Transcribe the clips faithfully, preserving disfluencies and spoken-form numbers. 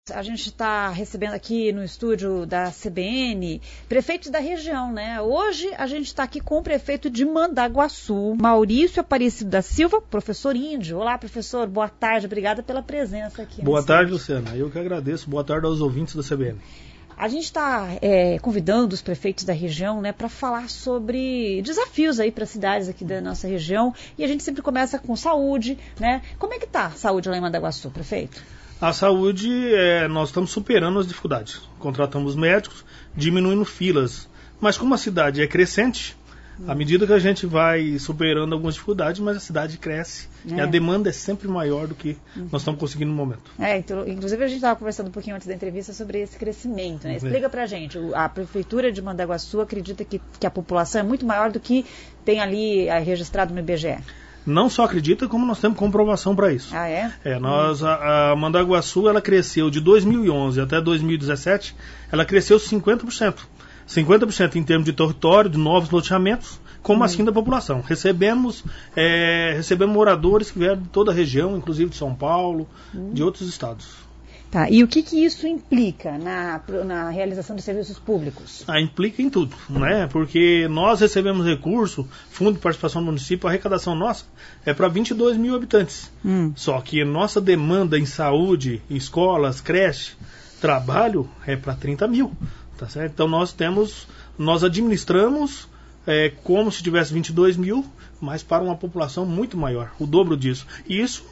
A gente está recebendo aqui no estúdio da C B N prefeitos da região, né? Hoje a gente está aqui com o prefeito de Mandaguaçu, Maurício Aparecido da Silva, professor Índio. Olá, professor, boa tarde, obrigada pela presença aqui. Boa tarde, Luciana, eu que agradeço. Boa tarde aos ouvintes da C B N. A gente está é, convidando os prefeitos da região, né, para falar sobre desafios aí para as cidades aqui da nossa região, e a gente sempre começa com saúde, né? Como é que está a saúde lá em Mandaguaçu, prefeito? A saúde, é, nós estamos superando as dificuldades. Contratamos médicos, diminuindo filas. Mas como a cidade é crescente, à medida que a gente vai superando algumas dificuldades, mas a cidade cresce. É. E a demanda é sempre maior do que uhum. nós estamos conseguindo no momento. É, então, inclusive a gente estava conversando um pouquinho antes da entrevista sobre esse crescimento, né? Explica é. pra gente, a prefeitura de Mandaguaçu acredita que, que a população é muito maior do que tem ali é, registrado no I B G E? Não só acredita, como nós temos comprovação para isso. Ah, é? É, nós, a, a Mandaguaçu, ela cresceu de dois mil e onze até dois mil e dezessete, ela cresceu cinquenta por cento. cinquenta por cento em termos de território, de novos loteamentos, como hum. assim da população. Recebemos, é, recebemos moradores que vieram de toda a região, inclusive de São Paulo, hum. de outros estados. Tá, e o que, que isso implica na, na realização de serviços públicos? Ah, implica em tudo, né? Porque nós recebemos recurso, Fundo de Participação do Município, a arrecadação nossa é para vinte e dois mil habitantes. Hum. Só que nossa demanda em saúde, escolas, creche, trabalho é para trinta mil, tá certo? Então nós temos, nós administramos é, como se tivesse vinte e dois mil, mas para uma população muito maior, o dobro disso. E isso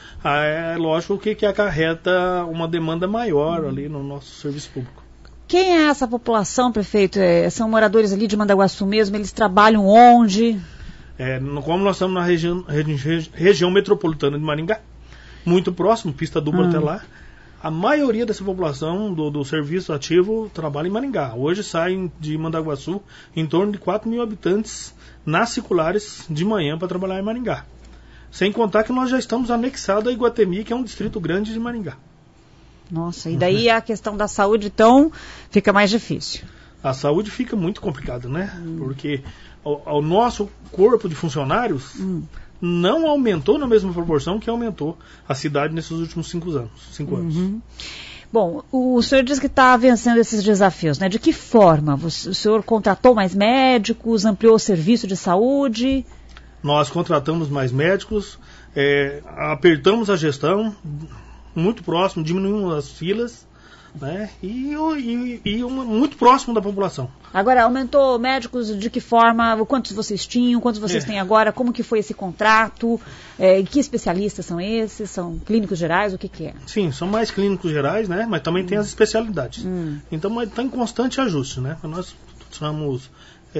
é lógico que, que acarreta uma demanda maior ali no nosso serviço público. Quem é essa população, prefeito? É, são moradores ali de Mandaguaçu mesmo? Eles trabalham onde? É, como nós estamos na região, regi, região metropolitana de Maringá, muito próximo, pista dupla hum. até lá, a maioria dessa população do, do serviço ativo trabalha em Maringá. Hoje saem de Mandaguaçu em torno de quatro mil habitantes nas circulares de manhã para trabalhar em Maringá. Sem contar que nós já estamos anexados a Iguatemi, que é um distrito grande de Maringá. Nossa, e daí a questão da saúde, então, fica mais difícil. A saúde fica muito complicada, né? Hum. Porque o, o nosso corpo de funcionários hum. não aumentou na mesma proporção que aumentou a cidade nesses últimos cinco anos. Cinco anos. Uhum. Bom, o senhor diz que está vencendo esses desafios, né? De que forma? O senhor contratou mais médicos, ampliou o serviço de saúde? Nós contratamos mais médicos, é, apertamos a gestão, muito próximo, diminuímos as filas, né? E, e, e uma, muito próximo da população. Agora, aumentou médicos de que forma? Quantos vocês tinham? Quantos vocês é. têm agora? Como que foi esse contrato? É, que especialistas são esses? São clínicos gerais? O que que é? Sim, são mais clínicos gerais, né? Mas também hum. tem as especialidades. Hum. Então, está em constante ajuste, né? Nós somos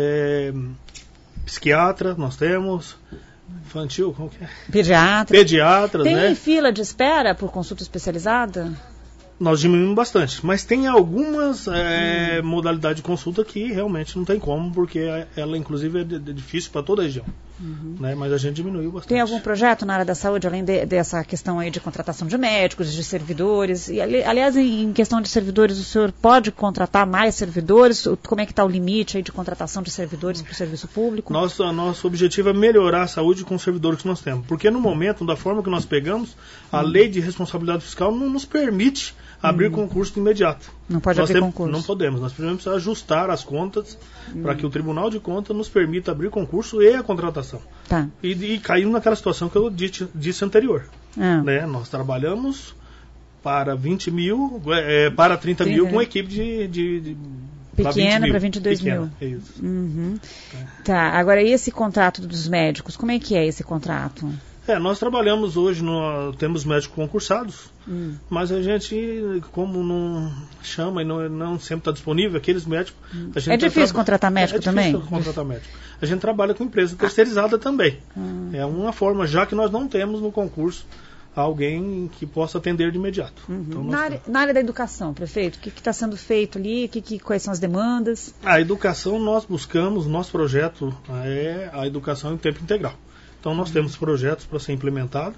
é, psiquiatra, nós temos infantil, como que é? Pediatra. Pediatras, tem né? Tem fila de espera por consulta especializada? Nós diminuímos bastante, mas tem algumas é, hum. modalidades de consulta que realmente não tem como, porque ela inclusive é, de, de difícil para toda a região, uhum. né? Mas a gente diminuiu bastante. Tem algum projeto na área da saúde, além de, dessa questão aí de contratação de médicos, de servidores? E, ali, aliás, em, em questão de servidores, o senhor pode contratar mais servidores? Como é que está o limite aí de contratação de servidores para o serviço público? Nosso, nosso objetivo é melhorar a saúde com os servidores que nós temos, porque no momento, da forma que nós pegamos, a hum. lei de responsabilidade fiscal não nos permite abrir hum. concurso de imediato. Não pode nós abrir temos, concurso. Não podemos. Nós precisamos ajustar as contas hum. para que o Tribunal de Contas nos permita abrir concurso e a contratação. Tá. E, e caímos naquela situação que eu disse, disse anterior. Ah. Né? Nós trabalhamos para vinte mil, é, para trinta mil com equipe de... de, de pequena para vinte e dois mil. É isso. Uhum. É. Tá. Agora, e esse contrato dos médicos? Como é que é esse contrato? É, nós trabalhamos hoje, no, temos médicos concursados, hum. mas a gente, como não chama e não, não sempre está disponível, aqueles médicos... Hum. A gente é difícil tra... contratar médico é também? É difícil contratar médico. A gente trabalha com empresa terceirizada ah. também. Hum. É uma forma, já que nós não temos no concurso alguém que possa atender de imediato. Uhum. Então, na, área, na área da educação, prefeito, o que está sendo feito ali? Que, que, quais são as demandas? A educação, nós buscamos, nosso projeto é a educação em tempo integral. Então nós temos projetos para ser implementado.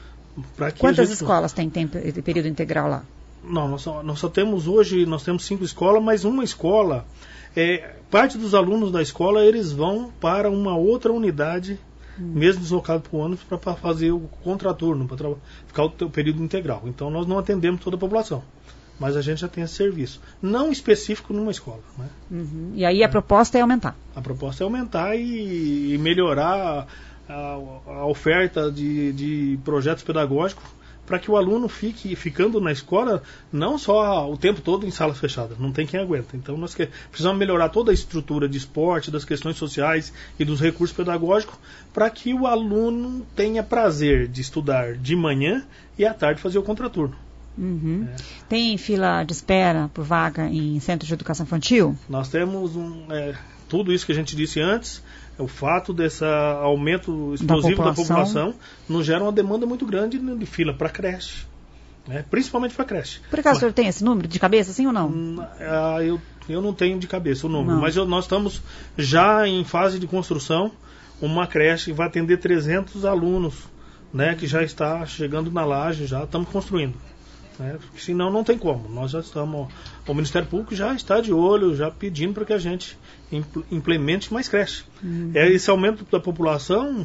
Que Quantas gente... escolas tem tempo, período integral lá? Não, nós só, nós só temos hoje, nós temos cinco escolas, mas uma escola, é, parte dos alunos da escola, eles vão para uma outra unidade, hum. mesmo deslocado para o ônibus, para fazer o contraturno, para ficar o, o período integral. Então nós não atendemos toda a população. mas a gente já tem esse serviço. Não específico numa escola. Né? Uhum. E aí a é. proposta é aumentar? A proposta é aumentar e, e melhorar a, a oferta de, de projetos pedagógicos para que o aluno fique ficando na escola não só o tempo todo em salas fechadas, não tem quem aguenta. Então nós que, precisamos melhorar toda a estrutura de esporte, das questões sociais e dos recursos pedagógicos para que o aluno tenha prazer de estudar de manhã e à tarde fazer o contraturno. Uhum. É. Tem fila de espera por vaga em centros de educação infantil? Nós temos um, é, tudo isso que a gente disse antes. O fato desse aumento explosivo da população, da população nos gera uma demanda muito grande de fila para creche, né? Principalmente para creche. Por acaso mas, o senhor tem esse número de cabeça, sim ou não? Uh, eu, eu não tenho de cabeça o número, não. mas eu, nós estamos já em fase de construção, uma creche que vai atender trezentos alunos, né, que já está chegando na laje, já estamos construindo. Né, porque senão não tem como. Nós já estamos, o Ministério Público já está de olho, já pedindo para que a gente implemente mais creche. Uhum. É, esse aumento da população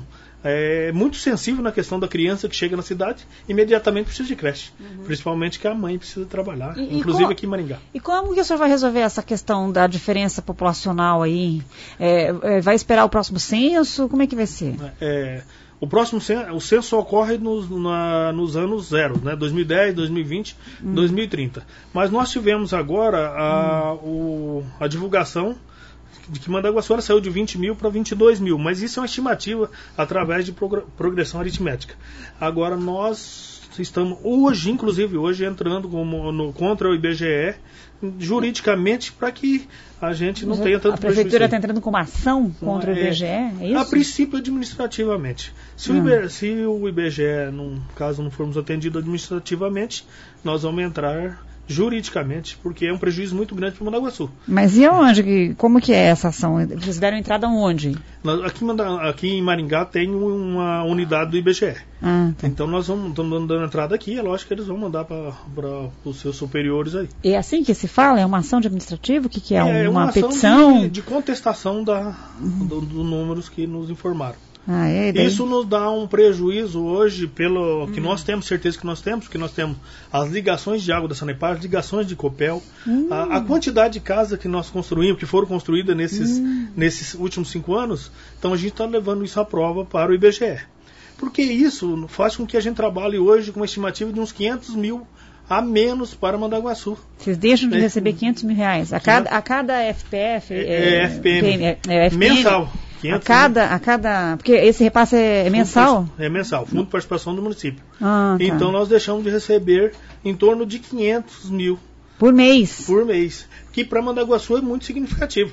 é muito sensível na questão da criança que chega na cidade, imediatamente precisa de creche. Uhum. Principalmente que a mãe precisa trabalhar, e, inclusive e com, aqui em Maringá. E como que o senhor vai resolver essa questão da diferença populacional aí? É, é, vai esperar o próximo censo? Como é que vai ser? É, o próximo censo, o censo ocorre nos, na, nos anos zero, né? dois mil e dez, dois mil e vinte, hum. dois mil e trinta. Mas nós tivemos agora a, hum. o, a divulgação de que Mandaguaçu saiu de vinte mil para vinte e dois mil, mas isso é uma estimativa através de progressão aritmética. Agora nós estamos hoje, inclusive hoje, entrando como no, contra o I B G E juridicamente para que a gente não tenha tanto prejuízo. A prefeitura está entrando com uma ação contra é, o I B G E, é isso? A princípio administrativamente. Se, hum. o, I B, se o I B G E, num caso não formos atendidos administrativamente, nós vamos entrar juridicamente, porque é um prejuízo muito grande para Mandaguaçu. Mas e aonde? Como que é essa ação? Vocês deram entrada onde? Aqui, aqui em Maringá tem uma unidade do I B G E. Ah, tá. Então nós vamos estamos dando entrada aqui, é lógico que eles vão mandar para os seus superiores aí. E é assim que se fala? É uma ação de administrativo? O que, que é? É uma, uma petição? De, de contestação da, uhum. dos do números que nos informaram. Ah, é, daí... Isso nos dá um prejuízo hoje, pelo hum. que nós temos, certeza que nós temos, porque nós temos as ligações de água da Sanepar, as ligações de Copel, hum. a, a quantidade de casas que nós construímos, que foram construídas nesses, hum. nesses últimos cinco anos, então a gente está levando isso à prova para o I B G E. Porque isso faz com que a gente trabalhe hoje com uma estimativa de uns quinhentos mil a menos para Mandaguaçu. Vocês deixam de é, receber quinhentos mil reais a cada, a cada F P F? É, é, F P M. É, é F P M. Mensal. A cada, a cada. Porque esse repasse é, é mensal? É mensal, Fundo de Participação do Município. Ah, tá. Então nós deixamos de receber em torno de quinhentos mil. Por mês? Por mês. Que para Mandaguaçu é muito significativo.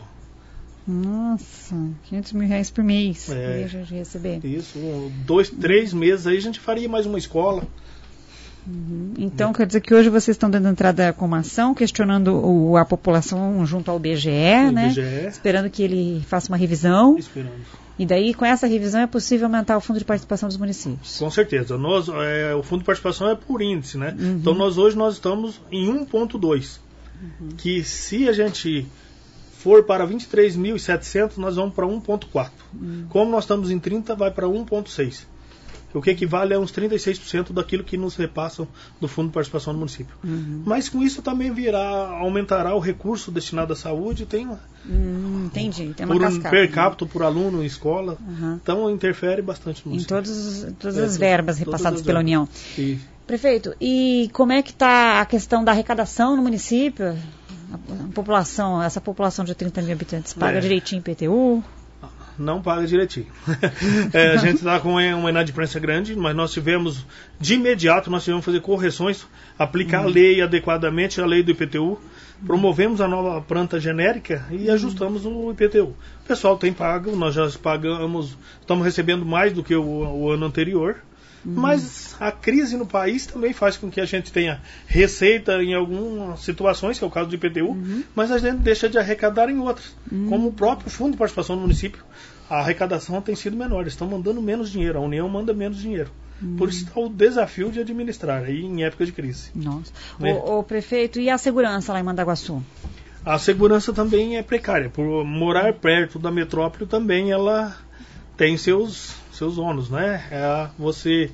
Nossa, quinhentos mil reais por mês. É, deixa de receber. Isso, dois, três meses aí a gente faria mais uma escola. Uhum. Então, é. quer dizer que hoje vocês estão dando entrada com uma ação, questionando o, a população junto ao I B G E, né? I B G E. Esperando que ele faça uma revisão. Esperando. E daí, com essa revisão, é possível aumentar o fundo de participação dos municípios? Com certeza. Nós, é, o fundo de participação é por índice, né? Uhum. Então, nós hoje nós estamos em um ponto dois. Uhum. Que se a gente for para vinte e três mil e setecentos, nós vamos para um ponto quatro. Uhum. Como nós estamos em trinta, vai para um ponto seis. O que equivale a uns trinta e seis por cento daquilo que nos repassam do Fundo de Participação do município. Uhum. Mas com isso também virá, aumentará o recurso destinado à saúde. Tem uma, hum, entendi, tem uma por cascata, per capita, né? Por aluno em escola. Uhum. Então interfere bastante no município. Em todos, todas é, as verbas repassadas as pela verbas. União. E... Prefeito, e como é que está a questão da arrecadação no município? A, a população, essa população de trinta mil habitantes, paga é. direitinho I P T U? Não paga direitinho. é, a gente está com uma inadimplência grande, mas nós tivemos, de imediato, nós tivemos que fazer correções, aplicar uhum. a lei adequadamente, a lei do I P T U, promovemos a nova planta genérica e uhum. ajustamos o I P T U. O pessoal tem pago, nós já pagamos, estamos recebendo mais do que o, o ano anterior, uhum. mas a crise no país também faz com que a gente tenha receita em algumas situações, que é o caso do I P T U, uhum. mas a gente deixa de arrecadar em outras, uhum. como o próprio Fundo de Participação do município. A arrecadação tem sido menor, eles estão mandando menos dinheiro, a União manda menos dinheiro. Hum. Por isso está o desafio de administrar aí em época de crise. Nossa. Né? O, o prefeito, e a segurança lá em Mandaguaçu? A segurança também é precária. Por morar perto da metrópole também ela tem seus, seus ônus, né? É, você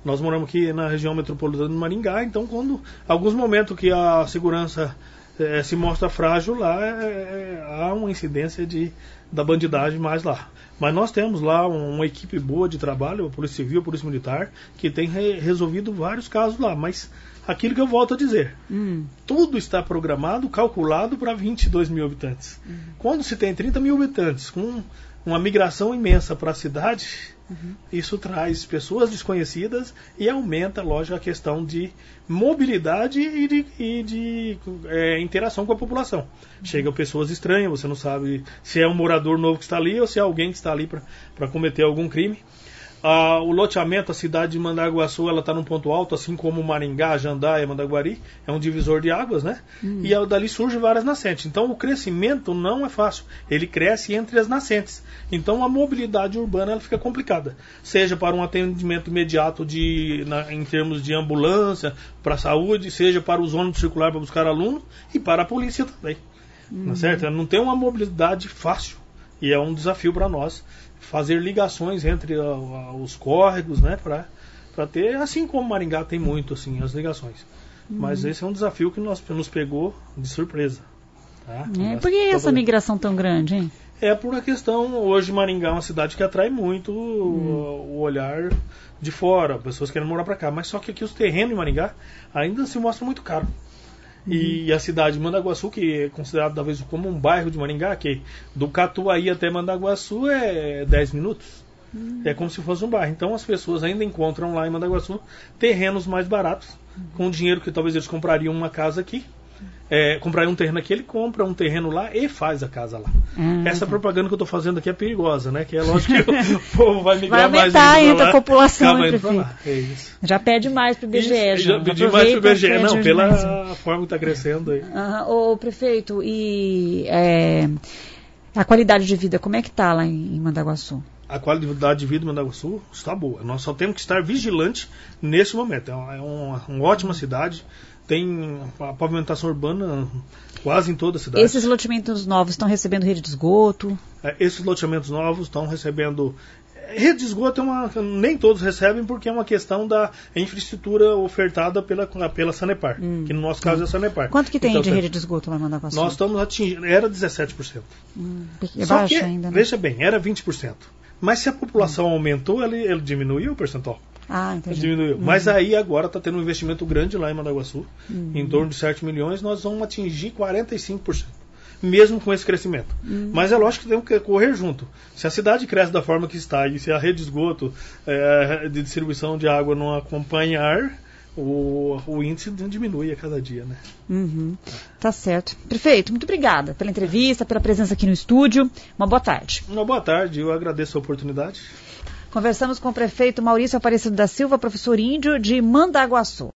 Nós moramos aqui na região metropolitana de Maringá, então quando alguns momentos que a segurança é, se mostra frágil lá, é, é, há uma incidência de, da bandidagem mais lá. Mas nós temos lá uma equipe boa de trabalho, a Polícia Civil, a Polícia Militar, que tem re resolvido vários casos lá, mas aquilo que eu volto a dizer, hum. tudo está programado, calculado para vinte e dois mil habitantes. Hum. Quando se tem trinta mil habitantes, com uma migração imensa para a cidade, uhum. isso traz pessoas desconhecidas e aumenta, lógico, a questão de mobilidade e de, e de é, interação com a população. Uhum. Chegam pessoas estranhas, você não sabe se é um morador novo que está ali ou se é alguém que está ali para cometer algum crime. Ah, o loteamento, a cidade de Mandaguaçu, ela está num ponto alto, assim como Maringá, Jandaia, Mandaguari, é um divisor de águas, né? Hum. E dali surgem várias nascentes. Então o crescimento não é fácil, ele cresce entre as nascentes. Então a mobilidade urbana ela fica complicada, seja para um atendimento imediato de, na, em termos de ambulância, para a saúde, seja para os ônibus circular para buscar aluno e para a polícia também. Hum. Tá certo? Não tem uma mobilidade fácil e é um desafio para nós fazer ligações entre a, a, os córregos, né, para ter, assim como Maringá tem muito, assim, as ligações. Uhum. Mas esse é um desafio que nós, nos pegou de surpresa. Tá? É, por que essa migração tão grande, hein? É por uma questão, hoje Maringá é uma cidade que atrai muito uhum. o, o olhar de fora, pessoas querem morar para cá, mas só que aqui os terrenos em Maringá ainda se mostram muito caros. E a cidade de Mandaguaçu, que é considerada talvez como um bairro de Maringá, que do Catuaí até Mandaguaçu é dez minutos. Uhum. É como se fosse um bairro. Então as pessoas ainda encontram lá em Mandaguaçu terrenos mais baratos, uhum. com dinheiro que talvez eles comprariam uma casa aqui. É, comprar um terreno aqui, ele compra um terreno lá e faz a casa lá. Hum, Essa tá. propaganda que eu estou fazendo aqui é perigosa, né? Que é lógico que o povo vai migrar vai mais aumentar ainda a população. É isso. Já pede mais para o I B G E. Isso, já pedi mais para o I B G E, não, pela mais. forma que está crescendo aí. Uhum. Ô, prefeito, e é, a qualidade de vida, como é que está lá em, em Mandaguaçu? A qualidade de vida em Mandaguaçu está boa. Nós só temos que estar vigilantes nesse momento. É uma, é uma, uma ótima cidade. Tem a pavimentação urbana quase em toda a cidade. Esses loteamentos novos estão recebendo rede de esgoto? É, esses loteamentos novos estão recebendo... Rede de esgoto é uma... nem todos recebem porque é uma questão da infraestrutura ofertada pela, pela Sanepar, hum, que no nosso caso é a Sanepar. Quanto que tem então, de rede de esgoto lá em Mandaguaçu? Nós estamos atingindo... Era dezessete por cento. Hum, é Só baixo que, ainda, né? veja bem, era vinte por cento. Mas se a população hum. aumentou, ele, ele diminuiu o percentual. Ah, entendi. Diminuiu. Uhum. Mas aí agora está tendo um investimento grande lá em Mandaguaçu, uhum. em torno de sete milhões, nós vamos atingir quarenta e cinco por cento, mesmo com esse crescimento. Uhum. Mas é lógico que temos que correr junto. Se a cidade cresce da forma que está e se a rede de esgoto é, de distribuição de água não acompanhar, o, o índice diminui a cada dia, né? Uhum. Tá certo. Prefeito, muito obrigada pela entrevista, pela presença aqui no estúdio. Uma boa tarde. Uma boa tarde, eu agradeço a oportunidade. Conversamos com o prefeito Maurício Aparecido da Silva, professor índio de Mandaguaçu.